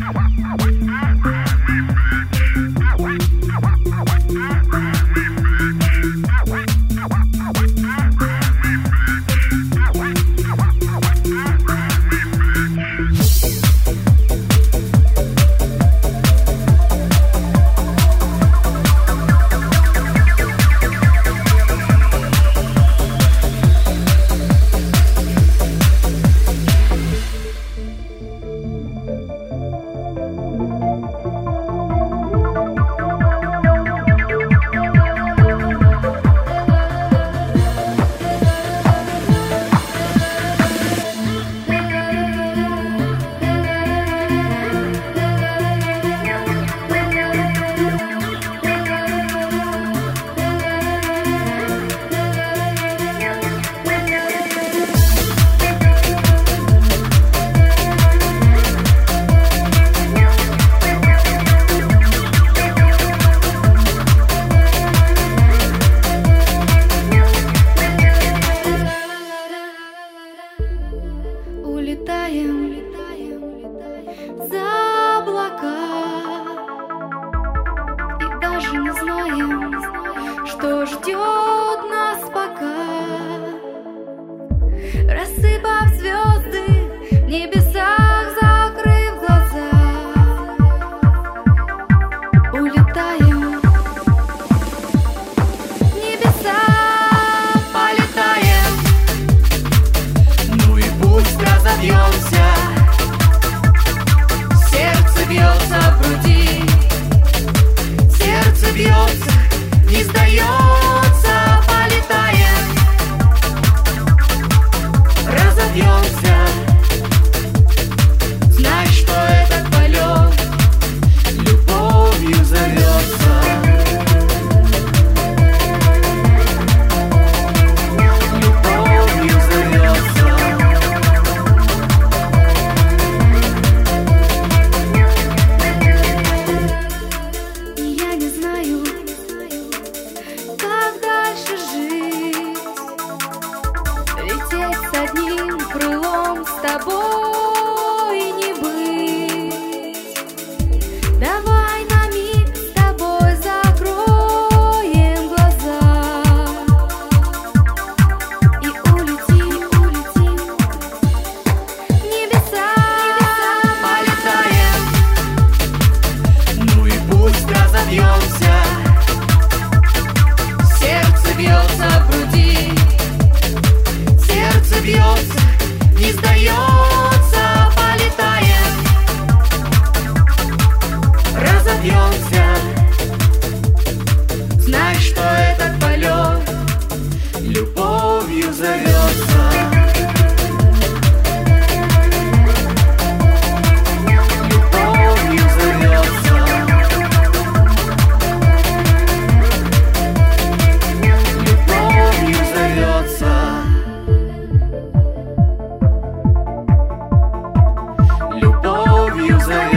За облака и даже не знаем, что ждет нас пока. Рассыпав звезды в небесах, закрыв глаза, улетаем в небеса, полетаем. Ну и пусть разобьемся. Сердце бьется в груди, сердце бьется, не сдается, полетаем, разобьемся. Знай, что этот полет любовью зовется. Любовью зовется. Я не знаю, как дальше жить, лететь с одним крылом, с тобой не быть. Давай на миг с тобой закроем глаза и улетим в небеса, Полетаем, ну и пусть разобьемся. Сердце бьется в груди, сердце бьется, не сдается, полетаем, разобьемся. Знай, что этот полет любовью зовется. Любовью зовется. Любовью зовется. Любовью зовется.